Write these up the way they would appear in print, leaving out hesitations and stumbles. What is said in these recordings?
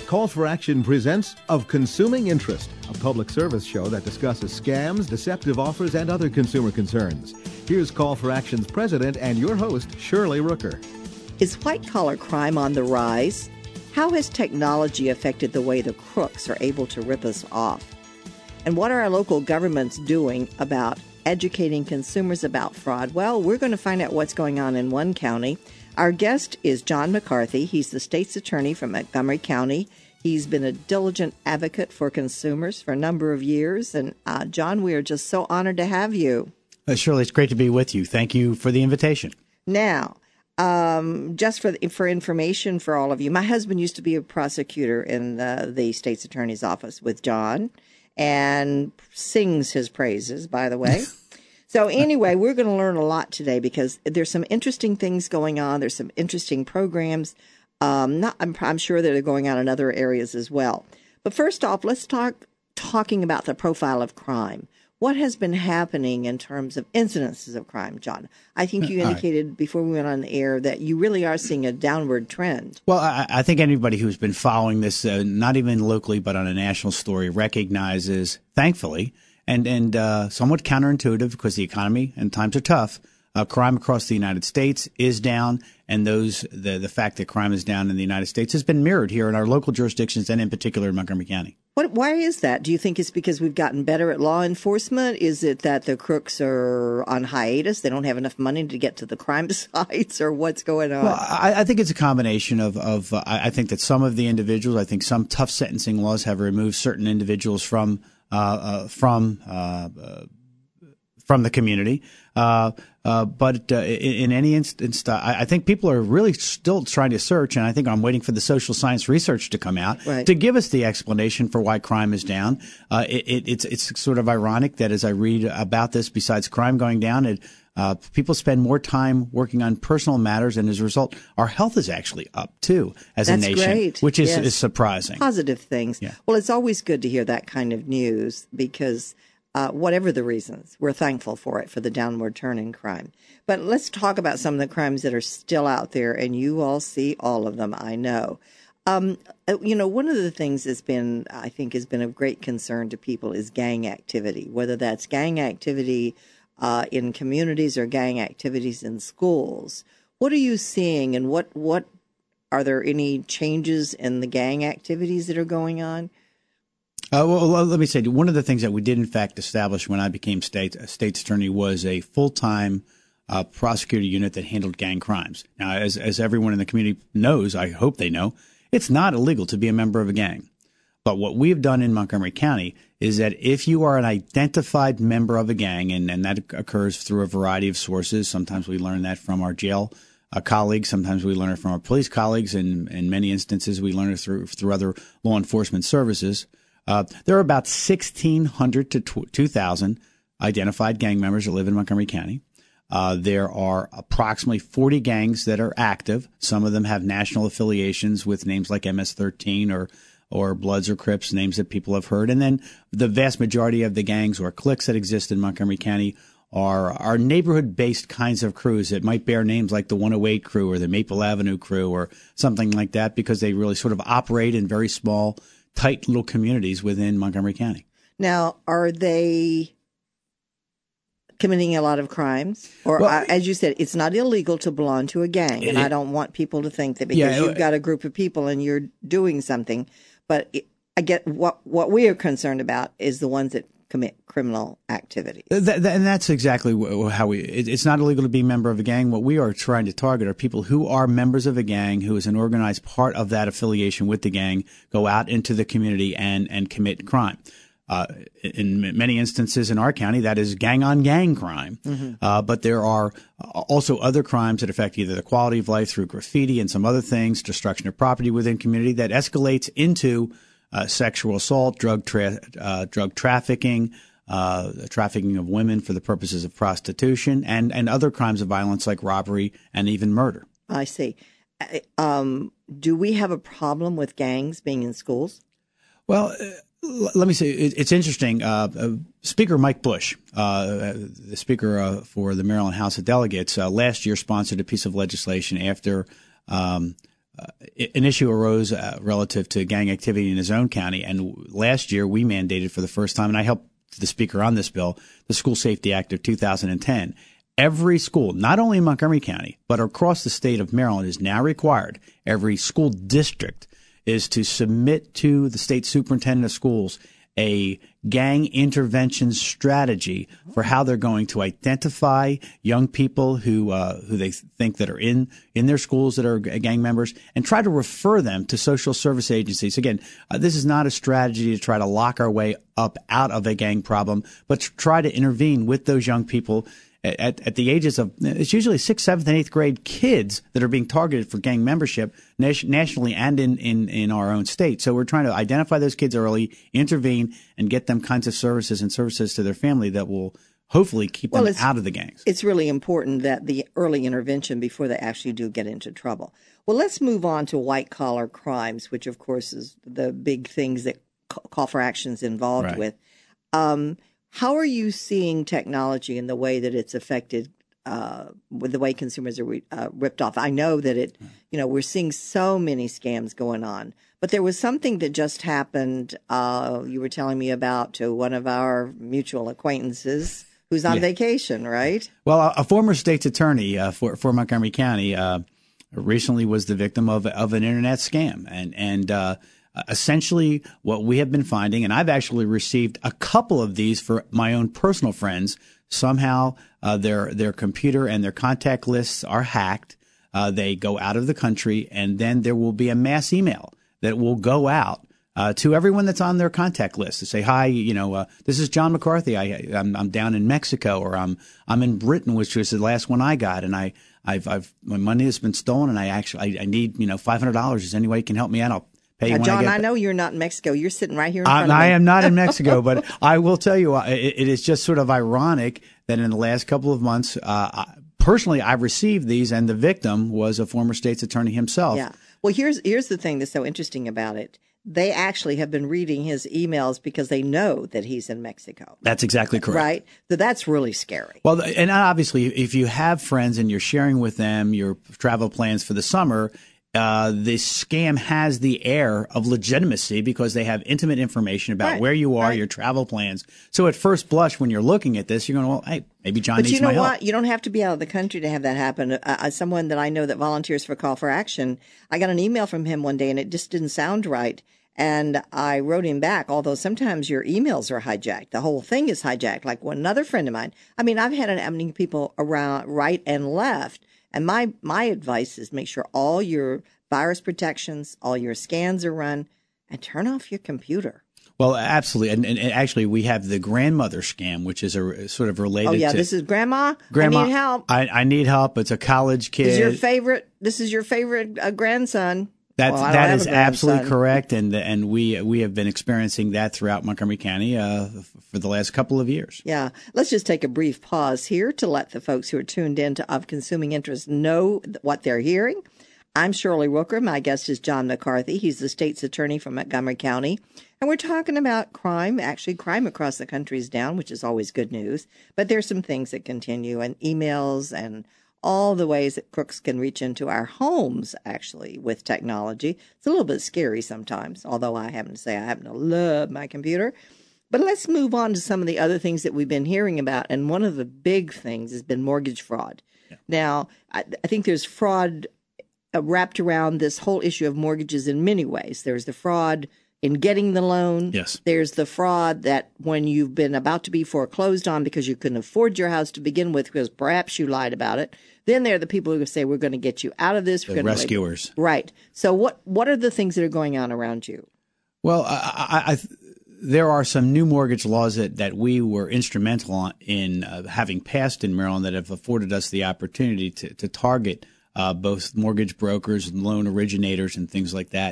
Call for Action presents Of Consuming Interest, a public service show that discusses scams, deceptive offers, and other consumer concerns. Here's Call for Action's president and your host, Shirley Rooker. Is white-collar crime on the rise? How has technology affected the way the crooks are able to rip us off? And what are our local governments doing about educating consumers about fraud? Well, we're going to find out what's going on in one county. Our guest is John McCarthy. He's the state's attorney from Montgomery County. He's been a diligent advocate for consumers for a number of years. And John, we are just so honored to have you. Shirley, it's great to be with you. Thank you for the invitation. Now, just for information for all of you, my husband used to be a prosecutor in the state's attorney's office with John and sings his praises, by the way. So anyway, we're going to learn a lot today because there's some interesting things going on. There's some interesting programs. I'm sure that they're going on in other areas as well. But first off, let's talking about the profile of crime. What has been happening in terms of incidences of crime, John? I think you indicated before we went on the air that you really are seeing a downward trend. Well, I think anybody who's been following this, not even locally but on a national story, recognizes, thankfully, and somewhat counterintuitive because the economy and times are tough, crime across the United States is down, and the fact that crime is down in the United States has been mirrored here in our local jurisdictions and in particular in Montgomery County. Why is that? Do you think it's because we've gotten better at law enforcement? Is it that the crooks are on hiatus? They don't have enough money to get to the crime sites, or what's going on? Well, I think it's a combination of I think that some of the individuals, I think some tough sentencing laws have removed certain individuals from the community. But in any instance, I think people are really still trying to search, and I think I'm waiting for the social science research to come out to give us the explanation for why crime is down. It's sort of ironic that as I read about this, besides crime going down, people spend more time working on personal matters, and as a result, our health is actually up too as a nation, great. Which is surprising. Positive things. Yeah. Well, it's always good to hear that kind of news because whatever the reasons, we're thankful for it, for the downward turn in crime. But let's talk about some of the crimes that are still out there, and you all see all of them, I know. One of the things I think has been of great concern to people is gang activity, whether that's gang activity in communities or gang activities in schools. What are you seeing, and what are there any changes in the gang activities that are going on? Well, let me say, one of the things that we did, in fact, establish when I became state's attorney was a full-time prosecutor unit that handled gang crimes. Now, as everyone in the community knows, I hope they know, it's not illegal to be a member of a gang. But what we've done in Montgomery County is that if you are an identified member of a gang, and that occurs through a variety of sources, sometimes we learn that from our jail colleagues, sometimes we learn it from our police colleagues, and in many instances we learn it through other law enforcement services. There are about 1,600 to 2,000 identified gang members that live in Montgomery County. There are approximately 40 gangs that are active. Some of them have national affiliations with names like MS-13 or Bloods or Crips, names that people have heard. And then the vast majority of the gangs or cliques that exist in Montgomery County are neighborhood-based kinds of crews that might bear names like the 108 crew or the Maple Avenue crew or something like that because they really sort of operate in very small, tight little communities within Montgomery County. Now, are they committing a lot of crimes? Or, as you said, it's not illegal to belong to a gang, and I don't want people to think that because you've got a group of people and you're doing something. But I get what we are concerned about is the ones that commit criminal activity. And that's exactly how it's not illegal to be a member of a gang. What we are trying to target are people who are members of a gang, who is an organized part of that affiliation with the gang, go out into the community and commit crime. In many instances in our county, that is gang-on-gang crime. Mm-hmm. But there are also other crimes that affect either the quality of life through graffiti and some other things, destruction of property within community that escalates into sexual assault, drug trafficking, trafficking of women for the purposes of prostitution, and other crimes of violence like robbery and even murder. I see. Do we have a problem with gangs being in schools? Well, let me say, it's interesting. Speaker Mike Bush, the Speaker for the Maryland House of Delegates, last year sponsored a piece of legislation after an issue arose relative to gang activity in his own county. And last year we mandated for the first time, and I helped the speaker on this bill, the School Safety Act of 2010. Every school, not only in Montgomery County, but across the state of Maryland, is now required. Every school district is to submit to the state superintendent of schools a gang intervention strategy for how they're going to identify young people who they think that are in their schools that are gang members, and try to refer them to social service agencies. Again, this is not a strategy to try to lock our way up out of a gang problem, but to try to intervene with those young people at the ages of, it's usually 6th, 7th, and 8th grade kids that are being targeted for gang membership nationally and in our own state. So we're trying to identify those kids early, intervene, and get them kinds of services to their family that will hopefully keep them out of the gangs. It's really important that the early intervention before they actually do get into trouble. Well, let's move on to white-collar crimes, which, of course, is the big things that Call for Action's involved with. How are you seeing technology in the way that it's affected with the way consumers are ripped off? I know that we're seeing so many scams going on, but there was something that just happened. You were telling me about to one of our mutual acquaintances who's on vacation, right? Well, a former state's attorney for Montgomery County recently was the victim of an internet scam, and essentially what we have been finding, and I've actually received a couple of these for my own personal friends. Somehow their computer and their contact lists are hacked. They go out of the country, and then there will be a mass email that will go out to everyone that's on their contact list to say, "Hi, this is John McCarthy. I'm down in Mexico, or I'm in Britain, which was the last one I got, and my money has been stolen, and I need $500. Is there any way you can help me out? I'll pay you John, I know you're not in Mexico. You're sitting right here in front of me. I am not in Mexico, but I will tell you, it is just sort of ironic that in the last couple of months, personally, I've received these, and the victim was a former state's attorney himself. Yeah. Well, here's the thing that's so interesting about it. They actually have been reading his emails because they know that he's in Mexico. That's exactly correct. Right? So that's really scary. Well, and obviously, if you have friends and you're sharing with them your travel plans for the summer, this scam has the air of legitimacy because they have intimate information about where you are, your travel plans. So at first blush, when you're looking at this, you're going, well, hey, maybe John needs my help. But you know what? You don't have to be out of the country to have that happen. Someone that I know that volunteers for Call for Action, I got an email from him one day, and it just didn't sound right. And I wrote him back, although sometimes your emails are hijacked. The whole thing is hijacked. Like another friend of mine. I mean, I've had happening people around right and left. And my advice is make sure all your virus protections, all your scans are run, and turn off your computer. Well, absolutely. And actually, we have the grandmother scam, which is a sort of related to... Oh, yeah, this is Grandma, I need help. I need help. It's a college kid. This is your favorite grandson. That is absolutely correct, and we have been experiencing that throughout Montgomery County for the last couple of years. Yeah. Let's just take a brief pause here to let the folks who are tuned in to Of Consuming Interest know what they're hearing. I'm Shirley Rooker. My guest is John McCarthy. He's the state's attorney from Montgomery County. And we're talking about crime. Actually, crime across the country is down, which is always good news. But there's some things that continue, and emails and all the ways that crooks can reach into our homes, actually, with technology. It's a little bit scary sometimes, although I happen to love my computer. But let's move on to some of the other things that we've been hearing about. And one of the big things has been mortgage fraud. Yeah. Now, I think there's fraud wrapped around this whole issue of mortgages in many ways. There's the fraud in getting the loan. Yes. There's the fraud that when you've been about to be foreclosed on because you couldn't afford your house to begin with because perhaps you lied about it. Then there are the people who say, we're going to get you out of this. The rescuers. Right. So what are the things that are going on around you? Well, there are some new mortgage laws that we were instrumental in having passed in Maryland that have afforded us the opportunity to target both mortgage brokers and loan originators and things like that.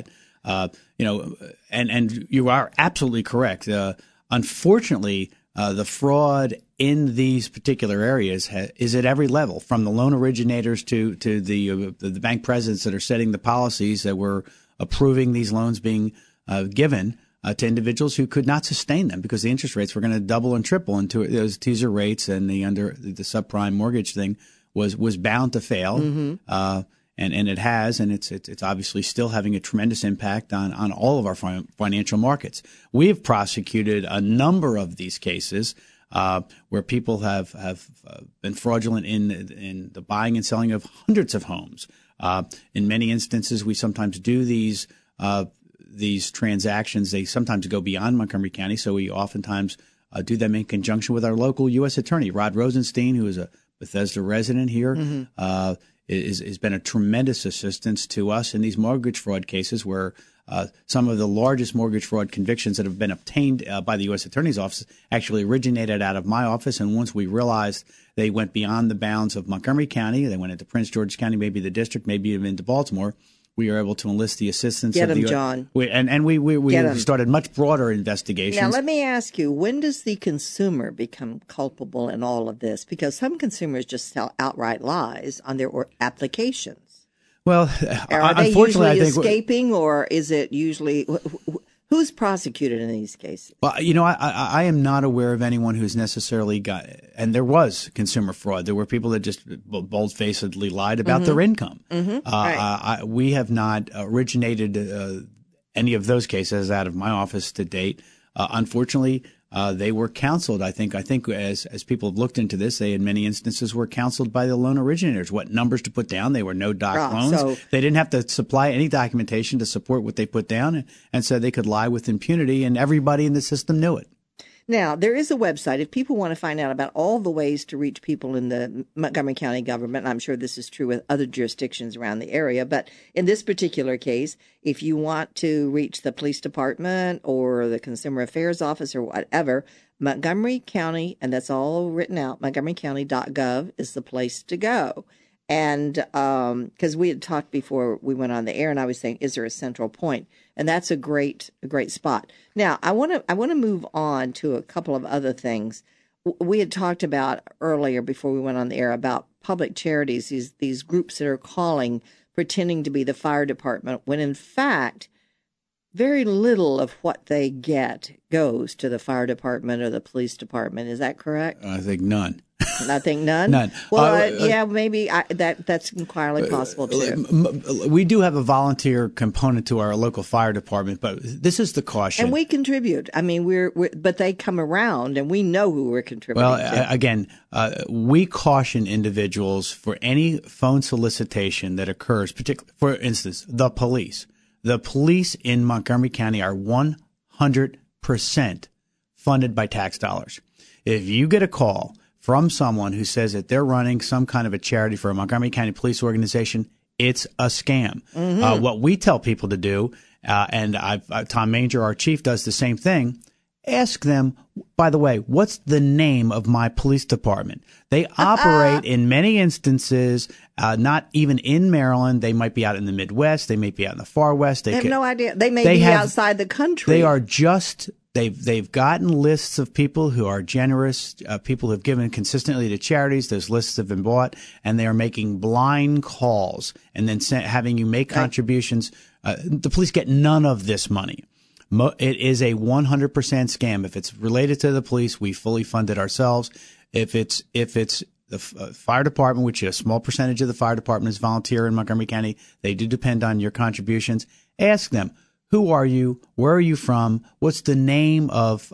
And you are absolutely correct. Unfortunately, the fraud in these particular areas is at every level, from the loan originators to the bank presidents that are setting the policies that were approving these loans being given to individuals who could not sustain them because the interest rates were going to double and triple, and those teaser rates and the subprime mortgage thing was bound to fail. Mm-hmm. and it has, and it's obviously still having a tremendous impact on all of our financial markets. We have prosecuted a number of these cases where people have been fraudulent in the buying and selling of hundreds of homes. In many instances, we sometimes do these transactions. They sometimes go beyond Montgomery County, so we oftentimes do them in conjunction with our local U.S. attorney, Rod Rosenstein, who is a Bethesda resident here. Has been a tremendous assistance to us in these mortgage fraud cases where some of the largest mortgage fraud convictions that have been obtained by the U.S. Attorney's Office actually originated out of my office. And once we realized they went beyond the bounds of Montgomery County, they went into Prince George's County, maybe the district, maybe even into Baltimore, we were able to enlist the assistance of the John. We started much broader investigations. Now, let me ask you, when does the consumer become culpable in all of this? Because some consumers just tell outright lies on their applications. Well, are they unfortunately, usually I think escaping, or is it usually who's prosecuted in these cases? Well, I am not aware of anyone who's necessarily got, and there was consumer fraud. There were people that just bold-facedly lied about their income. Right. We have not originated any of those cases out of my office to date. Unfortunately, they were counseled. I think as people have looked into this, they in many instances were counseled by the loan originators what numbers to put down. They were no-doc loans. So they didn't have to supply any documentation to support what they put down, and so they could lie with impunity, and everybody in the system knew it. Now, there is a website. If people want to find out about all the ways to reach people in the Montgomery County government, and I'm sure this is true with other jurisdictions around the area, but in this particular case, if you want to reach the police department or the consumer affairs office or whatever, Montgomery County, and that's all written out, montgomerycounty.gov is the place to go. And because we had talked before we went on the air, and I was saying, is there a central point? And that's a great spot. Now, I want to move on to a couple of other things. We had talked about earlier before we went on the air about public charities, these groups that are calling, pretending to be the fire department, when in fact, very little of what they get goes to the fire department or the police department. Is that correct? I think none. I think none? None. Well, yeah, maybe that's entirely possible, too. We do have a volunteer component to our local fire department, but this is the caution. And we contribute. I mean, but they come around, and we know who we're contributing to. Again, we caution individuals for any phone solicitation that occurs, particularly, for instance, the police. The police in Montgomery County are 100% funded by tax dollars. If you get a call from someone who says that they're running some kind of a charity for a Montgomery County police organization, it's a scam. What we tell people to do, and Tom Manger, our chief, does the same thing, ask them, by the way, what's the name of my police department? They operate in many instances, not even in Maryland. They might be out in the Midwest. They may be out in the far West. They have no idea. They may be outside the country. They are just... They've gotten lists of people who are generous, people who have given consistently to charities. Those lists have been bought, and they are making blind calls and then having you make contributions. The police get none of this money. It is a 100% scam. If it's related to the police, we fully fund it ourselves. If it's the fire department, which a small percentage of the fire department is volunteer in Montgomery County, they do depend on your contributions. Ask them. Who are you? Where are you from? What's the name of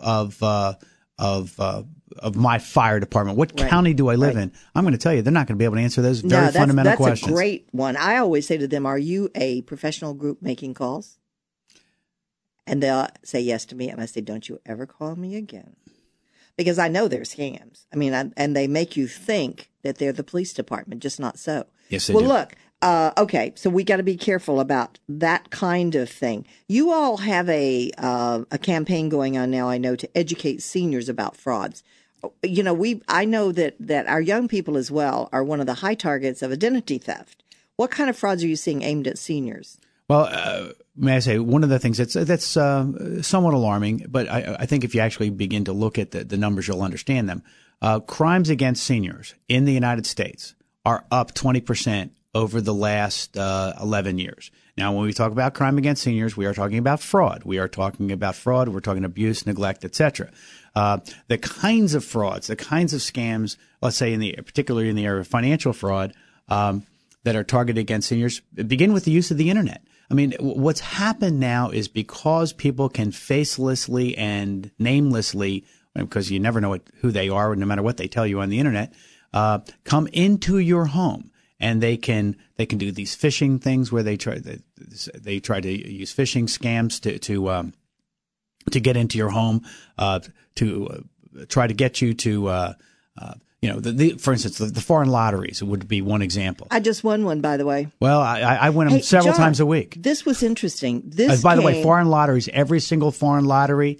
my fire department? What county do I live in? I'm going to tell you, they're not going to be able to answer those very fundamental questions. That's a great one. I always say to them, "Are you a professional group making calls?" And they'll say yes to me, and I say, "Don't you ever call me again," because I know they're scams. I mean, and they make you think that they're the police department, just not so. Yes, they do. Well, look. Okay, so we got to be careful about that kind of thing. You all have a campaign going on now, I know, to educate seniors about frauds. You know, I know that our young people as well are one of the high targets of identity theft. What kind of frauds are you seeing aimed at seniors? Well, may I say, one of the things that's somewhat alarming, but I think if you actually begin to look at the numbers, you'll understand them. Crimes against seniors in the United States are up 20% over the last 11 years. Now, when we talk about crime against seniors, we are talking about fraud. We're talking abuse, neglect, etc. The kinds of frauds, the kinds of scams, let's say particularly in the area of financial fraud, that are targeted against seniors begin with the use of the internet. I mean, what's happened now is because people can facelessly and namelessly, because you never know who they are, no matter what they tell you on the internet, come into your home, and they can do these phishing things where they try to use phishing scams to get into your home, to try to get you to for instance, the foreign lotteries would be one example. I just won one, by the way. Well, I win them several times a week. This was interesting. By the way, foreign lotteries, every single foreign lotteries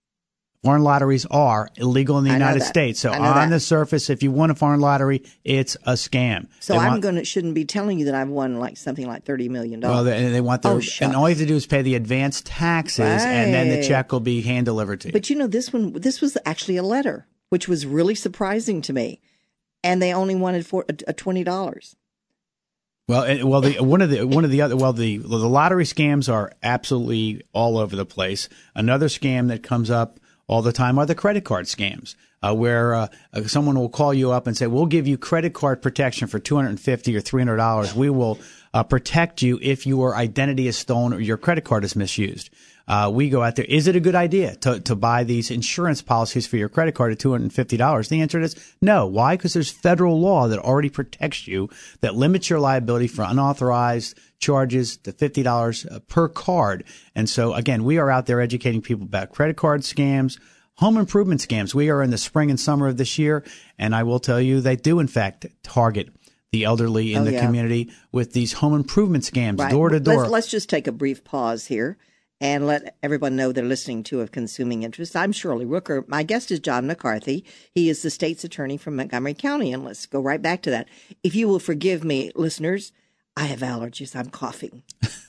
are illegal in the United States. So on the surface, if you won a foreign lottery, it's a scam. So shouldn't be telling you that I've won something like $30 million. Well, they want and all you have to do is pay the advance taxes, and then the check will be hand delivered to you. But this was actually a letter, which was really surprising to me, and they only wanted for $20. The lottery scams are absolutely all over the place. Another scam that comes up all the time are the credit card scams, where someone will call you up and say, "We'll give you credit card protection for $250 or $300. We will protect you if your identity is stolen or your credit card is misused." We go out there. Is it a good idea to buy these insurance policies for your credit card at $250? The answer is no. Why? Because there's federal law that already protects you, that limits your liability for unauthorized charges to $50 per card. And so, again, we are out there educating people about credit card scams, home improvement scams. We are in the spring and summer of this year, and I will tell you they do, in fact, target the elderly in the community with these home improvement scams, door to door. Let's just take a brief pause here and let everyone know they're listening to A Consuming Interest. I'm Shirley Rooker. My guest is John McCarthy. He is the state's attorney from Montgomery County. And let's go right back to that. If you will forgive me, listeners, I have allergies. I'm coughing.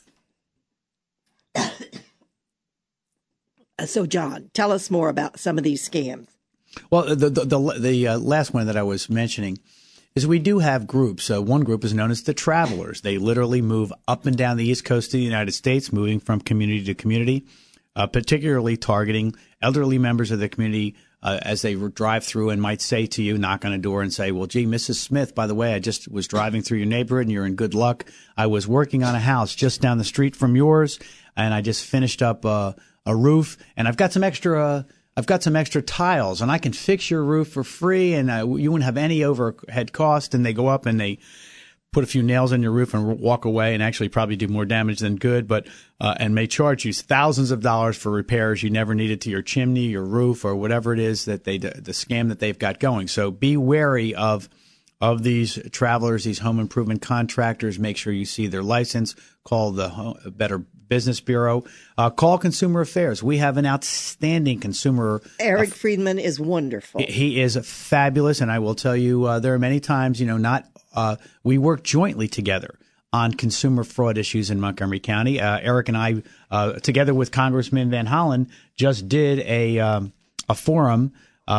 So, John, tell us more about some of these scams. Well, the last one that I was mentioning is we do have groups. One group is known as the Travelers. They literally move up and down the East Coast of the United States, moving from community to community, particularly targeting elderly members of the community as they drive through and might say to you, knock on a door and say, "Well, gee, Mrs. Smith, by the way, I just was driving through your neighborhood and you're in good luck. I was working on a house just down the street from yours, and I just finished up a roof, and I've got some extra tiles, and I can fix your roof for free, and you wouldn't have any overhead cost." And they go up and they put a few nails in your roof and walk away, and actually probably do more damage than good, but and may charge you thousands of dollars for repairs you never needed to your chimney, your roof, or whatever it is that the scam that they've got going. So be wary of these travelers, these home improvement contractors. Make sure you see their license. Call the Better Business Bureau. Call Consumer Affairs. We have an outstanding consumer. Eric Friedman is wonderful. He is fabulous, and I will tell you, there are many times, we work jointly together on consumer fraud issues in Montgomery County. Eric and I, together with Congressman Van Hollen, just did a forum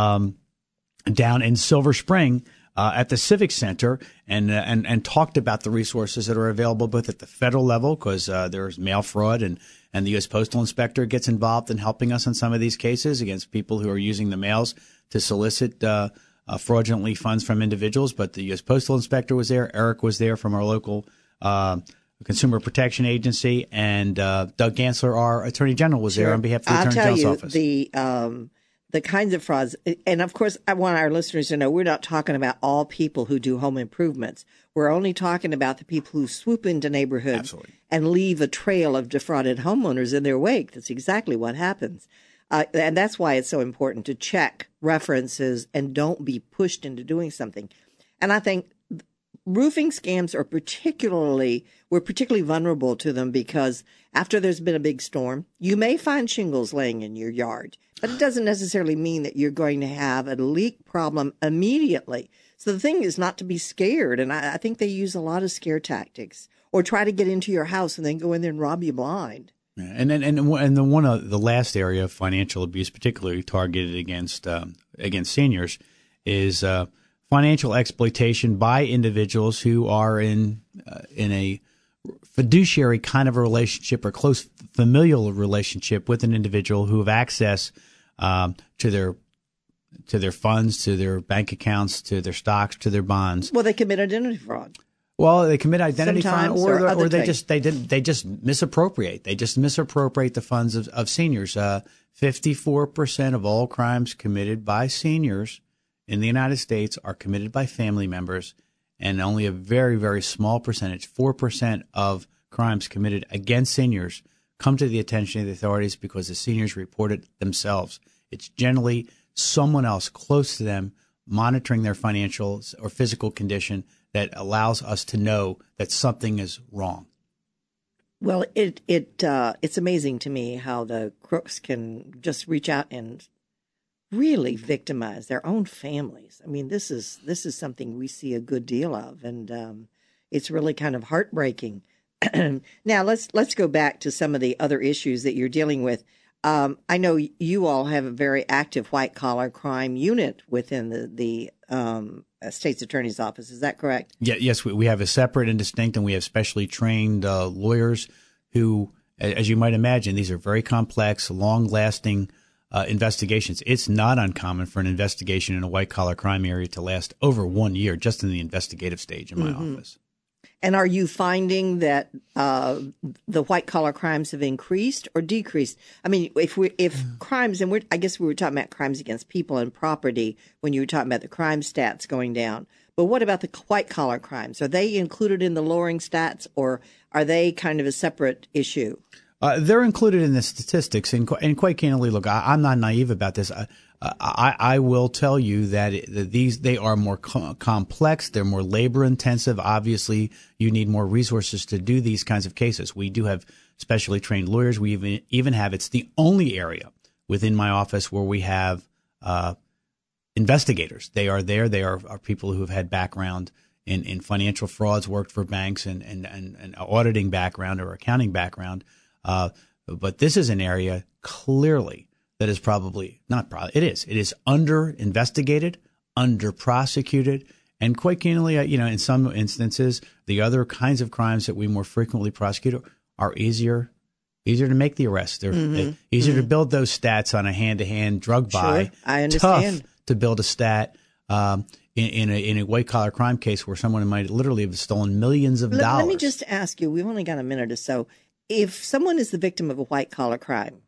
down in Silver Spring at the Civic Center, and talked about the resources that are available both at the federal level, because there's mail fraud, and the U.S. Postal Inspector gets involved in helping us on some of these cases against people who are using the mails to solicit fraudulently funds from individuals. But the U.S. Postal Inspector was there. Eric was there from our local Consumer Protection Agency, and Doug Gansler, our Attorney General, was there on behalf of the Attorney General's office. The kinds of frauds, and of course, I want our listeners to know we're not talking about all people who do home improvements. We're only talking about the people who swoop into neighborhoods and leave a trail of defrauded homeowners in their wake. That's exactly what happens. And that's why it's so important to check references and don't be pushed into doing something. And I think roofing scams are we're particularly vulnerable to them because after there's been a big storm, you may find shingles laying in your yard, but it doesn't necessarily mean that you're going to have a leak problem immediately. So the thing is not to be scared. And I think they use a lot of scare tactics, or try to get into your house and then go in there and rob you blind. And the last area of financial abuse, particularly targeted against seniors, is financial exploitation by individuals who are in a fiduciary kind of a relationship or close familial relationship with an individual who have access to their funds, to their bank accounts, to their stocks, to their bonds. Well, they commit identity fraud. Well, they commit identity crime, or they just misappropriate. They just misappropriate the funds of seniors. 54% of all crimes committed by seniors in the United States are committed by family members, and only a very, very small percentage, 4% of crimes committed against seniors, come to the attention of the authorities because the seniors report it themselves. It's generally someone else close to them monitoring their financial or physical condition that allows us to know that something is wrong. Well, it's amazing to me how the crooks can just reach out and really victimize their own families. I mean, this is something we see a good deal of, and it's really kind of heartbreaking. Now, let's go back to some of the other issues that you're dealing with. I know you all have a very active white-collar crime unit within the State's Attorney's Office. Is that correct? Yeah, yes, we have a separate and distinct, and we have specially trained lawyers who, as you might imagine, these are very complex, long-lasting investigations. It's not uncommon for an investigation in a white-collar crime area to last over 1 year just in the investigative stage in my office. And are you finding that the white-collar crimes have increased or decreased? I mean, if crimes, and I guess we were talking about crimes against people and property when you were talking about the crime stats going down. But what about the white-collar crimes? Are they included in the lowering stats, or are they kind of a separate issue? They're included in the statistics, and quite candidly, look, I'm not naive about this. I will tell you that they are more complex. They're more labor intensive. Obviously, you need more resources to do these kinds of cases. We do have specially trained lawyers. We even have, it's the only area within my office where we have investigators. They are there. They are people who have had background in financial frauds, worked for banks, and auditing background or accounting background. But this is an area clearly that is it is under investigated, under prosecuted, and quite candidly, in some instances, the other kinds of crimes that we more frequently prosecute are easier to make the arrest. They're easier to build those stats on a hand-to-hand drug buy. Sure, I understand. Tough to build a stat in a white-collar crime case where someone might literally have stolen millions of dollars. Let me just ask you, we've only got a minute or so. If someone is the victim of a white-collar crime,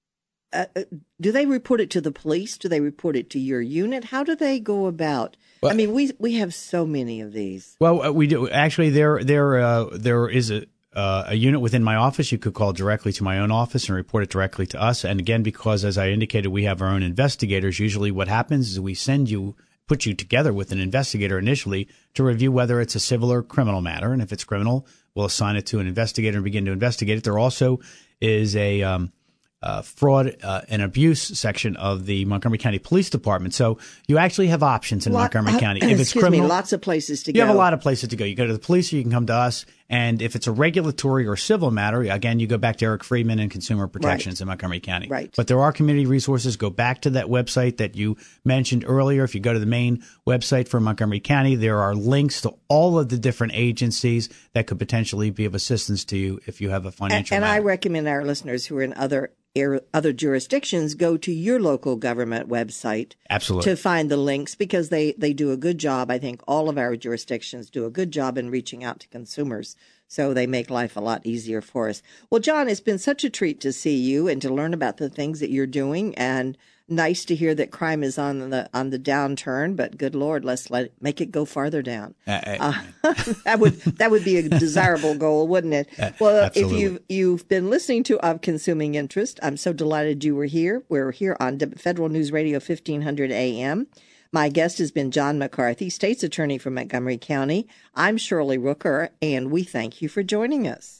do they report it to the police? Do they report it to your unit? How do they go about? Well, I mean, we have so many of these. Well, we do. Actually, there is a unit within my office. You could call directly to my own office and report it directly to us. And again, because as I indicated, we have our own investigators. Usually what happens is we put you together with an investigator initially to review whether it's a civil or criminal matter. And if it's criminal, we'll assign it to an investigator and begin to investigate it. There also is a fraud and abuse section of the Montgomery County Police Department. So you actually have options in Montgomery County. If it's criminal, lots of places to go. You have a lot of places to go. You go to the police, or you can come to us. And if it's a regulatory or civil matter, again, you go back to Eric Friedman and Consumer Protections in Montgomery County. Right. But there are community resources. Go back to that website that you mentioned earlier. If you go to the main website for Montgomery County, there are links to all of the different agencies that could potentially be of assistance to you if you have a financial matter. I recommend our listeners who are in other jurisdictions go to your local government website. Absolutely. To find the links, because they do a good job. I think all of our jurisdictions do a good job in reaching out to consumers. So they make life a lot easier for us. Well, John, it's been such a treat to see you and to learn about the things that you're doing, and nice to hear that crime is on the downturn. But good Lord, let's make it go farther down. That would be a desirable goal, wouldn't it? Well, absolutely. If you've been listening to Of Consuming Interest, I'm so delighted you were here. We're here on Federal News Radio 1500 AM. My guest has been John McCarthy, State's Attorney for Montgomery County. I'm Shirley Rooker, and we thank you for joining us.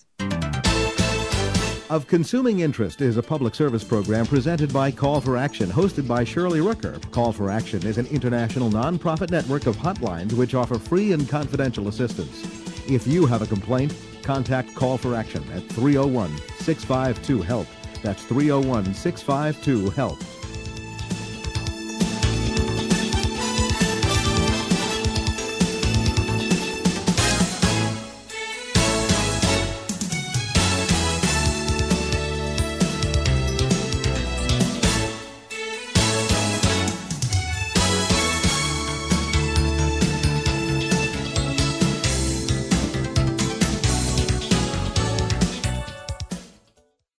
Of Consuming Interest is a public service program presented by Call for Action, hosted by Shirley Rooker. Call for Action is an international nonprofit network of hotlines which offer free and confidential assistance. If you have a complaint, contact Call for Action at 301-652-HELP. That's 301-652-HELP.